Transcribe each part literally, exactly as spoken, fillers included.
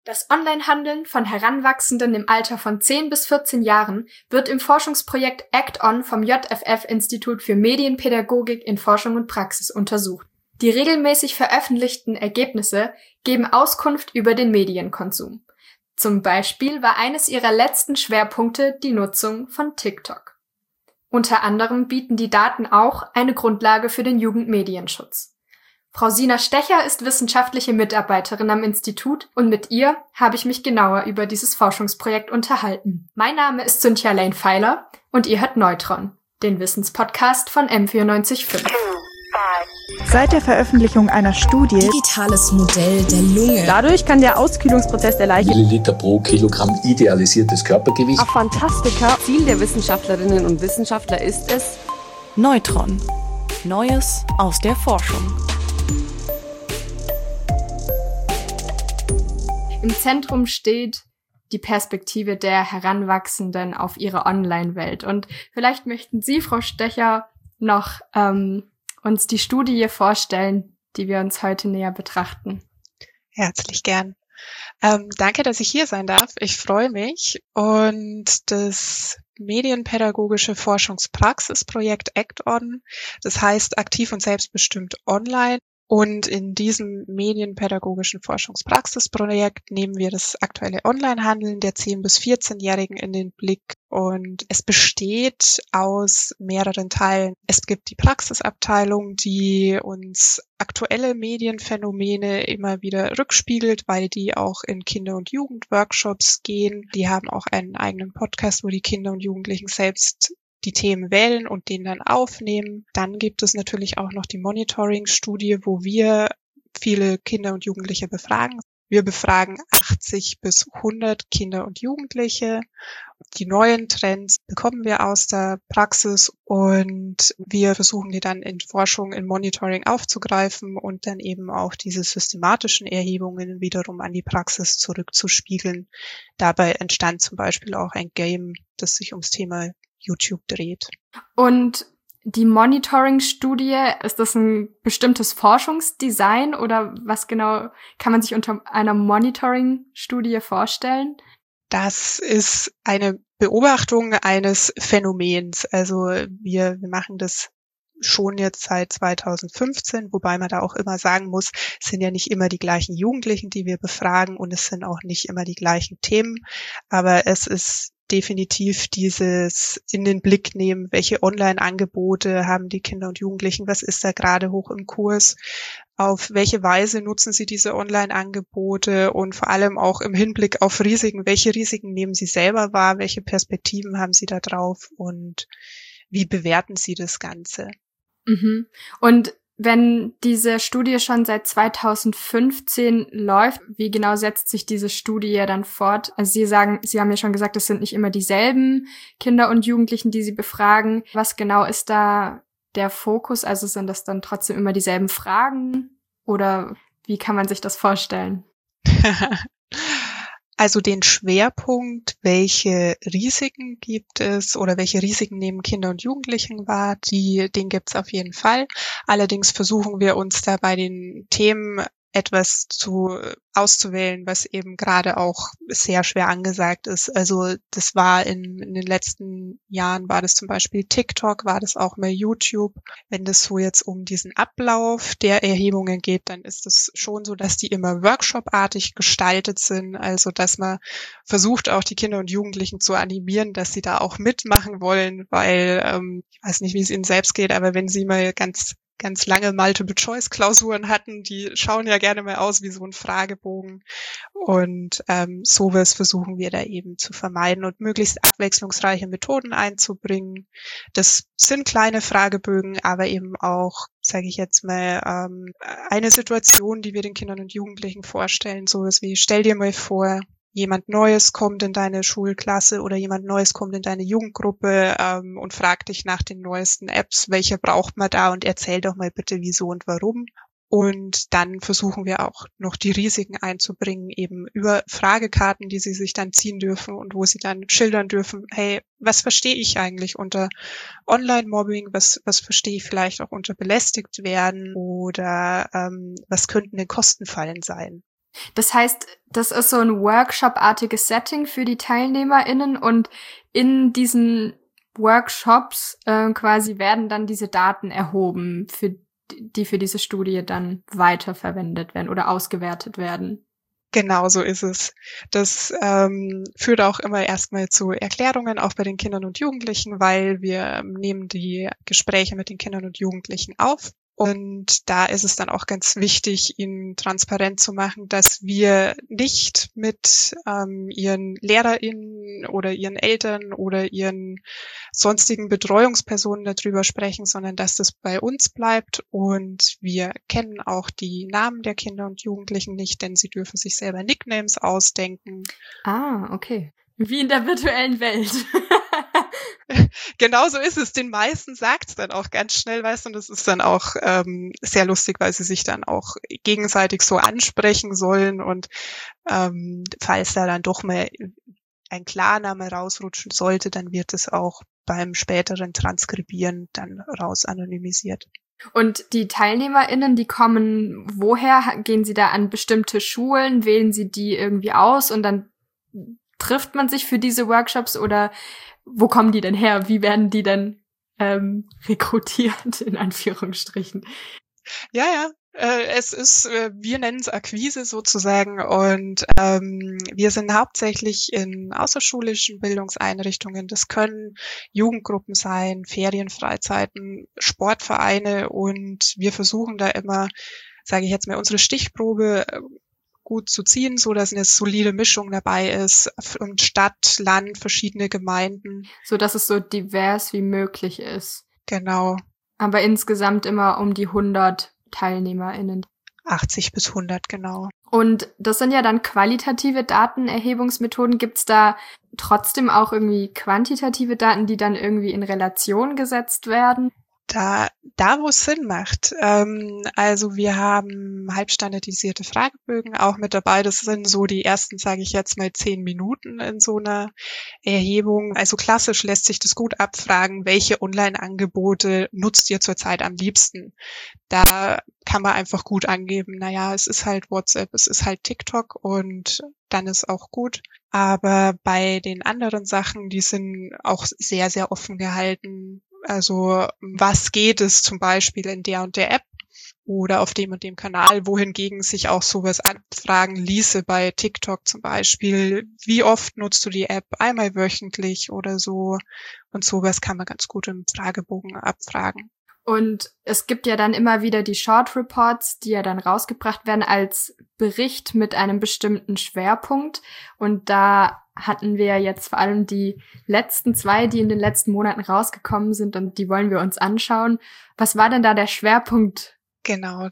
Das Onlinehandeln von Heranwachsenden im Alter von zehn bis vierzehn Jahren wird im Forschungsprojekt Act On vom J F F-Institut für Medienpädagogik in Forschung und Praxis untersucht. Die regelmäßig veröffentlichten Ergebnisse geben Auskunft über den Medienkonsum. Zum Beispiel war eines ihrer letzten Schwerpunkte die Nutzung von TikTok. Unter anderem bieten die Daten auch eine Grundlage für den Jugendmedienschutz. Frau Sina Stecher ist wissenschaftliche Mitarbeiterin am Institut und mit ihr habe ich mich genauer über dieses Forschungsprojekt unterhalten. Mein Name ist Cynthia Lane Feiler und ihr hört Neutron, den Wissenspodcast von M vierundneunzig Komma fünf. Seit der Veröffentlichung einer Studie Digitales Modell der Lunge. Dadurch kann der Auskühlungsprozess der Leiche Milliliter pro Kilogramm idealisiertes Körpergewicht. Fantastika. Ziel der Wissenschaftlerinnen und Wissenschaftler ist es Neutron. Neues aus der Forschung. Im Zentrum steht die Perspektive der Heranwachsenden auf ihre Online-Welt. Und vielleicht möchten Sie, Frau Stecher, noch ähm, uns die Studie vorstellen, die wir uns heute näher betrachten. Herzlich gern. Ähm, danke, dass ich hier sein darf. Ich freue mich. Und das medienpädagogische Forschungspraxisprojekt Act On, das heißt aktiv und selbstbestimmt online. Und in diesem medienpädagogischen Forschungspraxisprojekt nehmen wir das aktuelle Onlinehandeln der zehn- bis vierzehnjährigen in den Blick. Und es besteht aus mehreren Teilen. Es gibt die Praxisabteilung, die uns aktuelle Medienphänomene immer wieder rückspiegelt, weil die auch in Kinder- und Jugendworkshops gehen. Die haben auch einen eigenen Podcast, wo die Kinder und Jugendlichen selbst die Themen wählen und den dann aufnehmen. Dann gibt es natürlich auch noch die Monitoring-Studie, wo wir viele Kinder und Jugendliche befragen. Wir befragen achtzig bis hundert Kinder und Jugendliche. Die neuen Trends bekommen wir aus der Praxis und wir versuchen die dann in Forschung, in Monitoring aufzugreifen und dann eben auch diese systematischen Erhebungen wiederum an die Praxis zurückzuspiegeln. Dabei entstand zum Beispiel auch ein Game, das sich ums Thema YouTube dreht. Und die Monitoring-Studie, ist das ein bestimmtes Forschungsdesign oder was genau kann man sich unter einer Monitoring-Studie vorstellen? Das ist eine Beobachtung eines Phänomens. Also wir, wir machen das schon jetzt seit zweitausendfünfzehn, wobei man da auch immer sagen muss, es sind ja nicht immer die gleichen Jugendlichen, die wir befragen und es sind auch nicht immer die gleichen Themen, aber es ist definitiv dieses in den Blick nehmen, welche Online-Angebote haben die Kinder und Jugendlichen, was ist da gerade hoch im Kurs, auf welche Weise nutzen sie diese Online-Angebote und vor allem auch im Hinblick auf Risiken, welche Risiken nehmen sie selber wahr, welche Perspektiven haben sie da drauf und wie bewerten sie das Ganze? Mhm. Und wenn diese Studie schon seit zweitausendfünfzehn läuft, wie genau setzt sich diese Studie dann fort? Also Sie sagen, Sie haben ja schon gesagt, es sind nicht immer dieselben Kinder und Jugendlichen, die Sie befragen. Was genau ist da der Fokus? Also sind das dann trotzdem immer dieselben Fragen? Oder wie kann man sich das vorstellen? Also den Schwerpunkt, welche Risiken gibt es oder welche Risiken nehmen Kinder und Jugendlichen wahr, die, den gibt es auf jeden Fall. Allerdings versuchen wir uns da bei den Themen etwas zu auszuwählen, was eben gerade auch sehr schwer angesagt ist. Also das war in, in den letzten Jahren, war das zum Beispiel TikTok, war das auch mal YouTube. Wenn das so jetzt um diesen Ablauf der Erhebungen geht, dann ist es schon so, dass die immer workshopartig gestaltet sind. Also dass man versucht, auch die Kinder und Jugendlichen zu animieren, dass sie da auch mitmachen wollen, weil ähm, ich weiß nicht, wie es ihnen selbst geht, aber wenn sie mal ganz ganz lange Multiple-Choice-Klausuren hatten, die schauen ja gerne mal aus wie so ein Fragebogen. Und ähm, sowas versuchen wir da eben zu vermeiden und möglichst abwechslungsreiche Methoden einzubringen. Das sind kleine Fragebögen, aber eben auch, sage ich jetzt mal, ähm, eine Situation, die wir den Kindern und Jugendlichen vorstellen, sowas wie, stell dir mal vor, jemand Neues kommt in deine Schulklasse oder jemand Neues kommt in deine Jugendgruppe ähm, und fragt dich nach den neuesten Apps, welche braucht man da und erzähl doch mal bitte wieso und warum. Und dann versuchen wir auch noch die Risiken einzubringen, eben über Fragekarten, die sie sich dann ziehen dürfen und wo sie dann schildern dürfen, hey, was verstehe ich eigentlich unter Online-Mobbing, was was verstehe ich vielleicht auch unter belästigt werden oder ähm, was könnten denn Kostenfallen sein? Das heißt, das ist so ein Workshop-artiges Setting für die TeilnehmerInnen und in diesen Workshops äh, quasi werden dann diese Daten erhoben, für die für diese Studie dann weiterverwendet werden oder ausgewertet werden. Genau so ist es. Das ähm, führt auch immer erstmal zu Erklärungen, auch bei den Kindern und Jugendlichen, weil wir nehmen die Gespräche mit den Kindern und Jugendlichen auf. Und da ist es dann auch ganz wichtig, ihnen transparent zu machen, dass wir nicht mit ähm, ihren LehrerInnen oder ihren Eltern oder ihren sonstigen Betreuungspersonen darüber sprechen, sondern dass das bei uns bleibt. Und wir kennen auch die Namen der Kinder und Jugendlichen nicht, denn sie dürfen sich selber Nicknames ausdenken. Ah, okay. Wie in der virtuellen Welt. Genau so ist es. Den meisten sagt's dann auch ganz schnell, weißt du, und das ist dann auch ähm, sehr lustig, weil sie sich dann auch gegenseitig so ansprechen sollen und ähm, falls da dann doch mal ein Klarname rausrutschen sollte, dann wird es auch beim späteren Transkribieren dann raus anonymisiert. Und die TeilnehmerInnen, die kommen woher? Gehen sie da an bestimmte Schulen? Wählen sie die irgendwie aus und dann trifft man sich für diese Workshops oder wo kommen die denn her? Wie werden die denn ähm, rekrutiert, in Anführungsstrichen? Ja, ja. Äh, es ist, äh, wir nennen es Akquise sozusagen und ähm, wir sind hauptsächlich in außerschulischen Bildungseinrichtungen. Das können Jugendgruppen sein, Ferienfreizeiten, Sportvereine und wir versuchen da immer, sage ich jetzt mal, unsere Stichprobe gut zu ziehen, so dass eine solide Mischung dabei ist und Stadt, Land, verschiedene Gemeinden. So dass es so divers wie möglich ist. Genau. Aber insgesamt immer um die hundert TeilnehmerInnen. achtzig bis hundert, genau. Und das sind ja dann qualitative Datenerhebungsmethoden. Gibt's da trotzdem auch irgendwie quantitative Daten, die dann irgendwie in Relation gesetzt werden? Da, da wo es Sinn macht. Ähm, also wir haben halbstandardisierte Fragebögen auch mit dabei. Das sind so die ersten, sage ich jetzt mal, zehn Minuten in so einer Erhebung. Also klassisch lässt sich das gut abfragen, welche Online-Angebote nutzt ihr zurzeit am liebsten? Da kann man einfach gut angeben, naja, es ist halt WhatsApp, es ist halt TikTok und dann ist auch gut. Aber bei den anderen Sachen, die sind auch sehr, sehr offen gehalten. Also was geht es zum Beispiel in der und der App oder auf dem und dem Kanal, wohingegen sich auch sowas abfragen ließe bei TikTok zum Beispiel. Wie oft nutzt du die App? Einmal wöchentlich oder so. Und sowas kann man ganz gut im Fragebogen abfragen. Und es gibt ja dann immer wieder die Short Reports, die ja dann rausgebracht werden als Bericht mit einem bestimmten Schwerpunkt. Und da hatten wir jetzt vor allem die letzten zwei, die in den letzten Monaten rausgekommen sind und die wollen wir uns anschauen. Was war denn da der Schwerpunkt? Genau.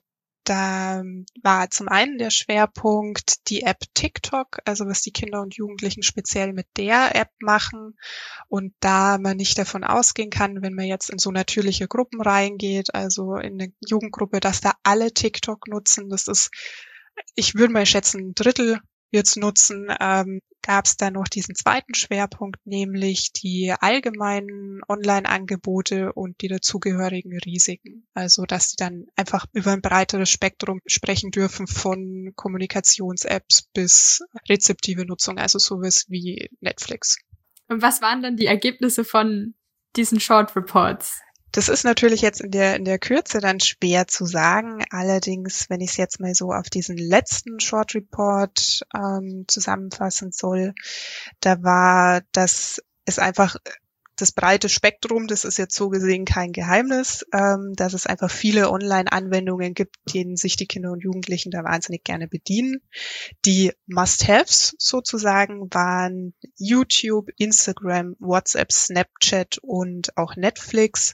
Da war zum einen der Schwerpunkt die App TikTok, also was die Kinder und Jugendlichen speziell mit der App machen. Und da man nicht davon ausgehen kann, wenn man jetzt in so natürliche Gruppen reingeht, also in eine Jugendgruppe, dass da alle TikTok nutzen, das ist, ich würde mal schätzen, ein Drittel jetzt nutzen, ähm, gab es da noch diesen zweiten Schwerpunkt, nämlich die allgemeinen Online-Angebote und die dazugehörigen Risiken. Also, dass sie dann einfach über ein breiteres Spektrum sprechen dürfen, von Kommunikations-Apps bis rezeptive Nutzung, also sowas wie Netflix. Und was waren dann die Ergebnisse von diesen Short Reports? Das ist natürlich jetzt in der in der Kürze dann schwer zu sagen. Allerdings, wenn ich es jetzt mal so auf diesen letzten Short Report ähm, zusammenfassen soll, da war das ist einfach das breite Spektrum, das ist jetzt so gesehen kein Geheimnis, ähm, dass es einfach viele Online-Anwendungen gibt, denen sich die Kinder und Jugendlichen da wahnsinnig gerne bedienen. Die Must-Haves sozusagen waren YouTube, Instagram, WhatsApp, Snapchat und auch Netflix.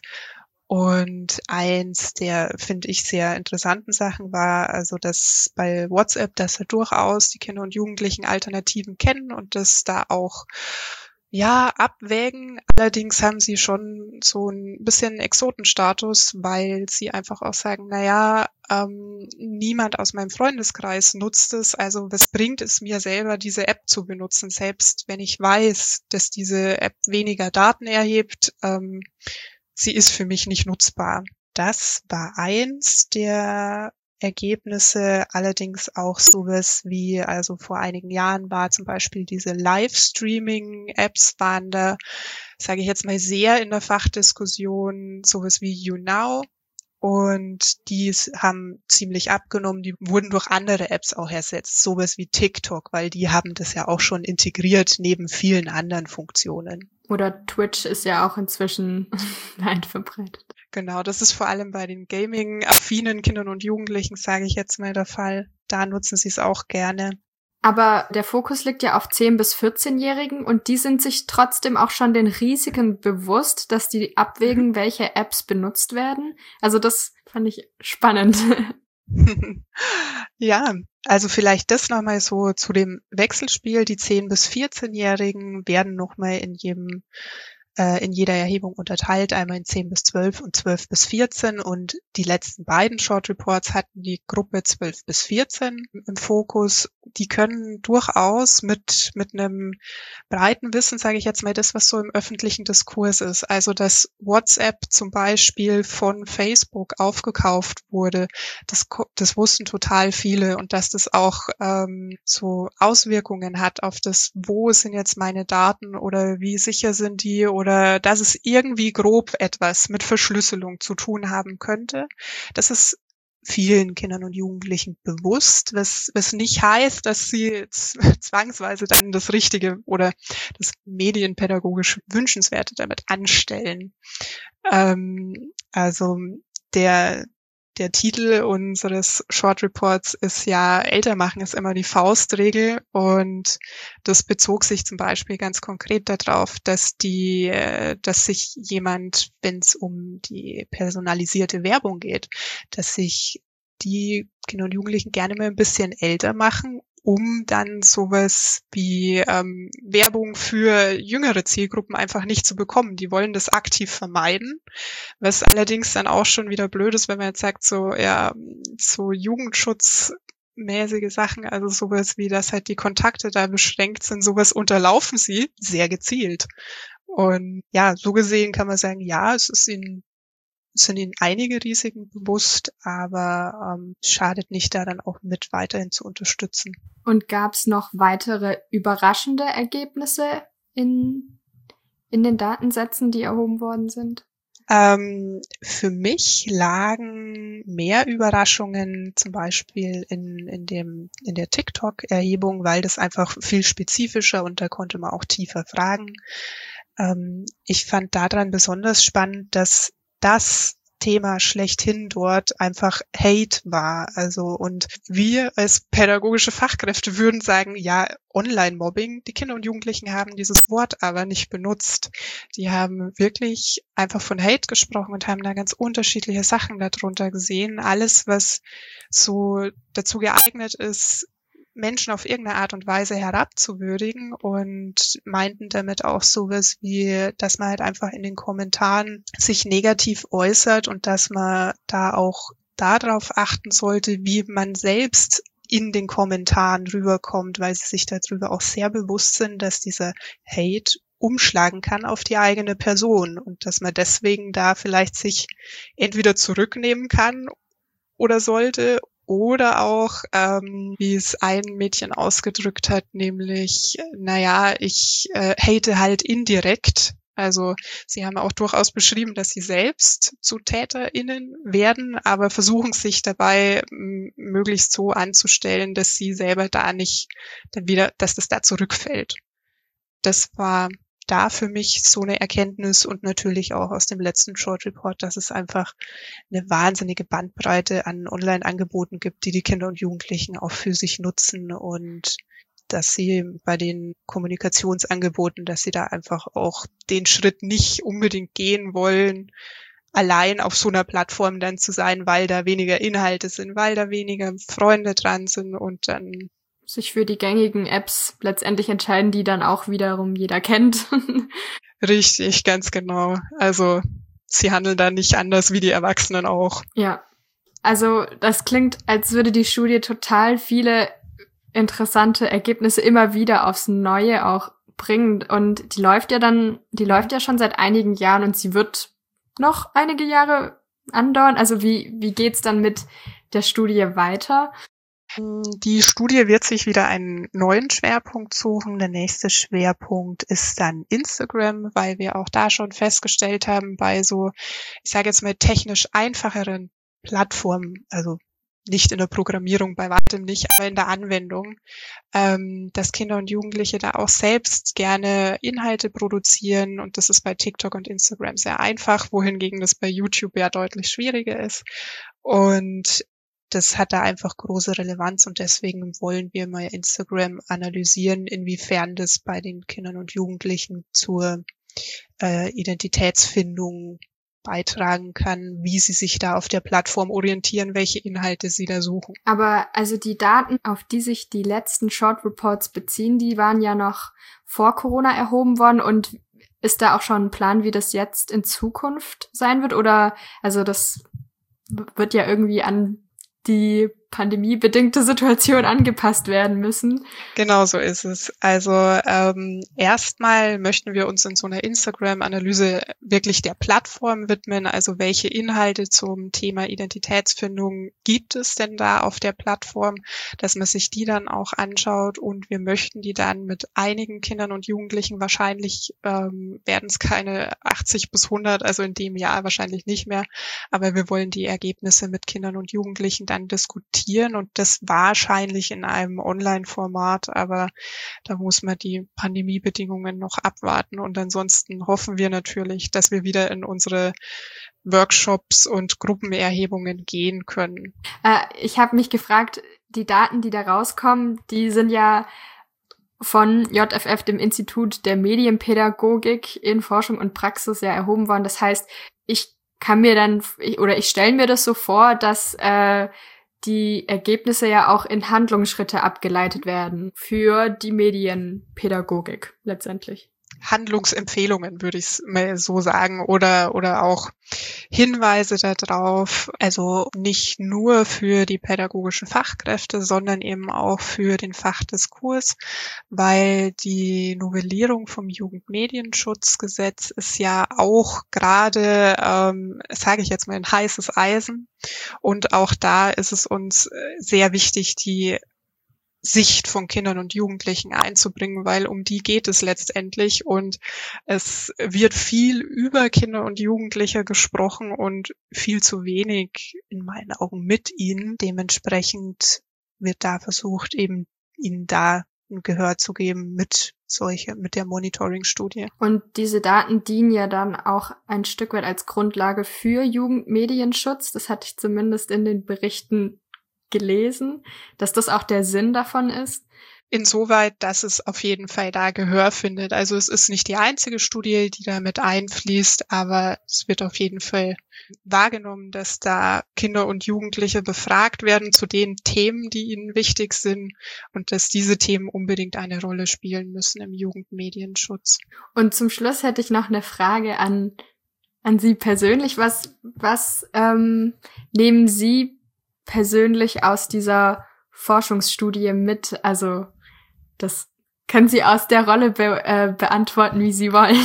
Und eins der, finde ich, sehr interessanten Sachen war, also dass bei WhatsApp, dass da durchaus die Kinder und Jugendlichen Alternativen kennen und dass da auch ja, abwägen. Allerdings haben sie schon so ein bisschen Exotenstatus, weil sie einfach auch sagen, na ja, ähm, niemand aus meinem Freundeskreis nutzt es. Also was bringt es mir selber, diese App zu benutzen? Selbst wenn ich weiß, dass diese App weniger Daten erhebt, ähm, sie ist für mich nicht nutzbar. Das war eins der Ergebnisse, allerdings auch sowas wie, also vor einigen Jahren war zum Beispiel diese Livestreaming-Apps waren da, sage ich jetzt mal, sehr in der Fachdiskussion, sowas wie YouNow. Und die haben ziemlich abgenommen, die wurden durch andere Apps auch ersetzt, sowas wie TikTok, weil die haben das ja auch schon integriert neben vielen anderen Funktionen. Oder Twitch ist ja auch inzwischen weit verbreitet. Genau, das ist vor allem bei den Gaming-affinen Kindern und Jugendlichen, sage ich jetzt mal, der Fall. Da nutzen sie es auch gerne. Aber der Fokus liegt ja auf zehn- bis vierzehnjährigen und die sind sich trotzdem auch schon den Risiken bewusst, dass die abwägen, welche Apps benutzt werden. Also das fand ich spannend. Ja, also vielleicht das nochmal so zu dem Wechselspiel. Die zehn- bis vierzehnjährigen werden nochmal in jedem in jeder Erhebung unterteilt, einmal in zehn bis zwölf und zwölf bis vierzehn, und die letzten beiden Short Reports hatten die Gruppe zwölf bis vierzehn im Fokus. Die können durchaus mit mit einem breiten Wissen, sage ich jetzt mal, das, was so im öffentlichen Diskurs ist, also dass WhatsApp zum Beispiel von Facebook aufgekauft wurde, das, das wussten total viele, und dass das auch ähm, so Auswirkungen hat auf das, wo sind jetzt meine Daten oder wie sicher sind die, oder oder dass es irgendwie grob etwas mit Verschlüsselung zu tun haben könnte. Das ist vielen Kindern und Jugendlichen bewusst, was, was nicht heißt, dass sie zwangsweise dann das Richtige oder das medienpädagogisch Wünschenswerte damit anstellen. Ähm, also der Der Titel unseres Short Reports ist ja, älter machen ist immer die Faustregel, und das bezog sich zum Beispiel ganz konkret darauf, dass die, dass sich jemand, wenn es um die personalisierte Werbung geht, dass sich die Kinder und Jugendlichen gerne mal ein bisschen älter machen, um dann sowas wie ähm, Werbung für jüngere Zielgruppen einfach nicht zu bekommen. Die wollen das aktiv vermeiden, was allerdings dann auch schon wieder blöd ist, wenn man jetzt sagt, so ja, so Jugendschutzmäßige Sachen, also sowas wie, dass halt die Kontakte da beschränkt sind, sowas unterlaufen sie sehr gezielt. Und ja, so gesehen kann man sagen, ja, es ist ihnen sind ihnen einige Risiken bewusst, aber ähm, es schadet nicht, da dann auch mit weiterhin zu unterstützen. Und gab es noch weitere überraschende Ergebnisse in, in den Datensätzen, die erhoben worden sind? Ähm, für mich lagen mehr Überraschungen zum Beispiel in, in, dem, in der TikTok-Erhebung, weil das einfach viel spezifischer, und da konnte man auch tiefer fragen. Ähm, ich fand daran besonders spannend, dass das Thema schlechthin dort einfach Hate war. Also, und wir als pädagogische Fachkräfte würden sagen, ja, Online-Mobbing, die Kinder und Jugendlichen haben dieses Wort aber nicht benutzt. Die haben wirklich einfach von Hate gesprochen und haben da ganz unterschiedliche Sachen darunter gesehen. Alles, was so dazu geeignet ist, Menschen auf irgendeine Art und Weise herabzuwürdigen, und meinten damit auch sowas wie, dass man halt einfach in den Kommentaren sich negativ äußert und dass man da auch darauf achten sollte, wie man selbst in den Kommentaren rüberkommt, weil sie sich darüber auch sehr bewusst sind, dass dieser Hate umschlagen kann auf die eigene Person und dass man deswegen da vielleicht sich entweder zurücknehmen kann oder sollte, oder auch, ähm, wie es ein Mädchen ausgedrückt hat, nämlich, naja, ich äh, hate halt indirekt. Also sie haben auch durchaus beschrieben, dass sie selbst zu TäterInnen werden, aber versuchen sich dabei m- möglichst so anzustellen, dass sie selber da nicht dann wieder, dass das da zurückfällt. Das war da für mich so eine Erkenntnis, und natürlich auch aus dem letzten Short Report, dass es einfach eine wahnsinnige Bandbreite an Online-Angeboten gibt, die die Kinder und Jugendlichen auch für sich nutzen, und dass sie bei den Kommunikationsangeboten, dass sie da einfach auch den Schritt nicht unbedingt gehen wollen, allein auf so einer Plattform dann zu sein, weil da weniger Inhalte sind, weil da weniger Freunde dran sind, und dann sich für die gängigen Apps letztendlich entscheiden, die dann auch wiederum jeder kennt. Richtig, ganz genau. Also sie handeln da nicht anders wie die Erwachsenen auch. Ja, also das klingt, als würde die Studie total viele interessante Ergebnisse immer wieder aufs Neue auch bringen. Und die läuft ja dann, die läuft ja schon seit einigen Jahren, und sie wird noch einige Jahre andauern. Also wie wie geht's dann mit der Studie weiter? Die Studie wird sich wieder einen neuen Schwerpunkt suchen. Der nächste Schwerpunkt ist dann Instagram, weil wir auch da schon festgestellt haben, bei so, ich sage jetzt mal, technisch einfacheren Plattformen, also nicht in der Programmierung, bei weitem nicht, aber in der Anwendung, ähm, dass Kinder und Jugendliche da auch selbst gerne Inhalte produzieren, und das ist bei TikTok und Instagram sehr einfach, wohingegen das bei YouTube ja deutlich schwieriger ist. Und das hat da einfach große Relevanz, und deswegen wollen wir mal Instagram analysieren, inwiefern das bei den Kindern und Jugendlichen zur äh, Identitätsfindung beitragen kann, wie sie sich da auf der Plattform orientieren, welche Inhalte sie da suchen. Aber also die Daten, auf die sich die letzten Short Reports beziehen, die waren ja noch vor Corona erhoben worden, und ist da auch schon ein Plan, wie das jetzt in Zukunft sein wird? Oder, also das wird ja irgendwie an die pandemiebedingte Situation angepasst werden müssen. Genau so ist es. Also ähm, erstmal möchten wir uns in so einer Instagram-Analyse wirklich der Plattform widmen. Also welche Inhalte zum Thema Identitätsfindung gibt es denn da auf der Plattform, dass man sich die dann auch anschaut, und wir möchten die dann mit einigen Kindern und Jugendlichen, wahrscheinlich ähm, werden es keine achtzig bis hundert, also in dem Jahr wahrscheinlich nicht mehr, aber wir wollen die Ergebnisse mit Kindern und Jugendlichen dann diskutieren, und das wahrscheinlich in einem Online-Format, aber da muss man die Pandemiebedingungen noch abwarten, und ansonsten hoffen wir natürlich, dass wir wieder in unsere Workshops und Gruppenerhebungen gehen können. Äh, ich habe mich gefragt, die Daten, die da rauskommen, die sind ja von J F F, dem Institut der Medienpädagogik in Forschung und Praxis, ja erhoben worden. Das heißt, ich kann mir dann, oder ich stelle mir das so vor, dass äh, die Ergebnisse ja auch in Handlungsschritte abgeleitet werden für die Medienpädagogik letztendlich. Handlungsempfehlungen, würde ich es mal so sagen, oder oder auch Hinweise darauf, also nicht nur für die pädagogischen Fachkräfte, sondern eben auch für den Fachdiskurs, weil die Novellierung vom Jugendmedienschutzgesetz ist ja auch gerade, ähm, sage ich jetzt mal, ein heißes Eisen, und auch da ist es uns sehr wichtig, die Sicht von Kindern und Jugendlichen einzubringen, weil um die geht es letztendlich, und es wird viel über Kinder und Jugendliche gesprochen und viel zu wenig in meinen Augen mit ihnen. Dementsprechend wird da versucht, eben ihnen da ein Gehör zu geben mit solche, mit der Monitoring-Studie. Und diese Daten dienen ja dann auch ein Stück weit als Grundlage für Jugendmedienschutz. Das hatte ich zumindest in den Berichten gelesen, dass das auch der Sinn davon ist. Insoweit, dass es auf jeden Fall da Gehör findet. Also es ist nicht die einzige Studie, die da mit einfließt, aber es wird auf jeden Fall wahrgenommen, dass da Kinder und Jugendliche befragt werden zu den Themen, die ihnen wichtig sind, und dass diese Themen unbedingt eine Rolle spielen müssen im Jugendmedienschutz. Und zum Schluss hätte ich noch eine Frage an, an Sie persönlich. Was, was ähm, nehmen Sie persönlich aus dieser Forschungsstudie mit? Also das können Sie aus der Rolle be- äh, beantworten, wie Sie wollen.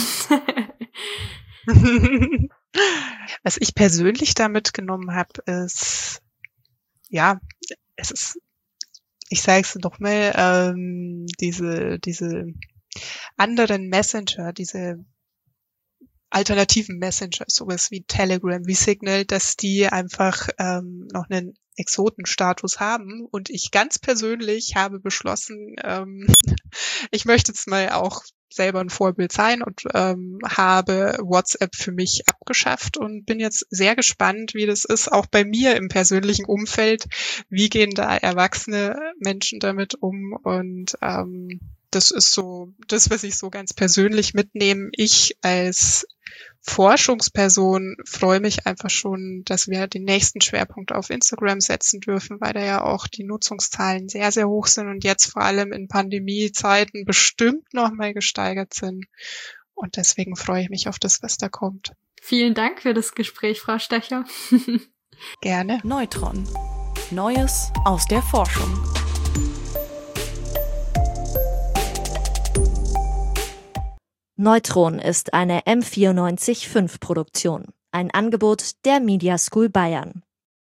Was ich persönlich da mitgenommen habe, ist, ja, es ist, ich sage es noch mal, ähm, diese, diese anderen Messenger, diese alternativen Messenger, sowas wie Telegram, wie Signal, dass die einfach ähm, noch einen Exotenstatus haben, und ich ganz persönlich habe beschlossen, ähm, ich möchte jetzt mal auch selber ein Vorbild sein, und ähm, habe WhatsApp für mich abgeschafft und bin jetzt sehr gespannt, wie das ist, auch bei mir im persönlichen Umfeld. Wie gehen da erwachsene Menschen damit um? Und ähm, das ist so das, was ich so ganz persönlich mitnehme. Ich als Forschungsperson freue mich einfach schon, dass wir den nächsten Schwerpunkt auf Instagram setzen dürfen, weil da ja auch die Nutzungszahlen sehr, sehr hoch sind und jetzt vor allem in Pandemiezeiten bestimmt noch mal gesteigert sind. Und deswegen freue ich mich auf das, was da kommt. Vielen Dank für das Gespräch, Frau Stecher. Gerne. Neutron. Neues aus der Forschung. Neutron ist eine M vierundneunzig Punkt fünf Produktion, ein Angebot der Media School Bayern.